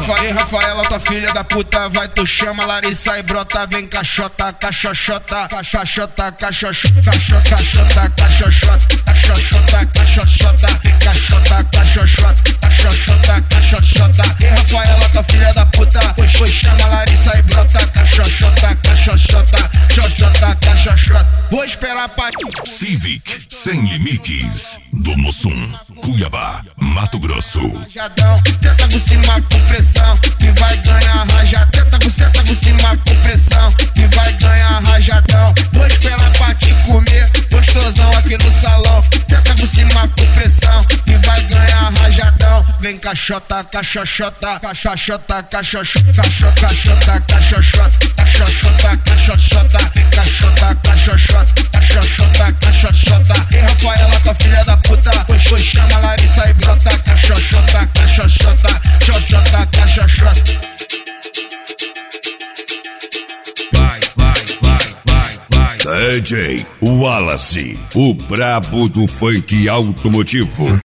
Rafaela, tua filha da puta, vai, tu chama Larissa e brota, vem caixota, caixoxota, caixoxota, caixoxota, caixoxota, caixoxota, caixoxota, caixoxota, caixota, caixoxota, caixoxota, caixoxota. Rafaela, tua filha da puta, pois chama Larissa e brota, caixoxota, caixoxota, caixoxota, caixoxota. Vou esperar pra Civic, sem limites, do Mussum, Cuiabá, Mato Grosso. Rajadão, tenta por cima com pressão, que vai ganhar rajadão. Tenta por cima com pressão, que vai ganhar rajadão. Vou esperar pra te comer, gostosão aqui no salão. Tenta por cima com pressão, que vai ganhar rajadão. Vem caixota, caixoxota, caixoxota, caixoxota, caixoxota, caixoxota, caixoxota, caixoxota, caixota, caixoxota, caixoxota, caixoxota. Rafaela, tua filha da puta, pois chama Larissa e brota, caixoxota, caixoxota, caixoxota, caixoxota. DJ Wallace, o brabo do funk automotivo.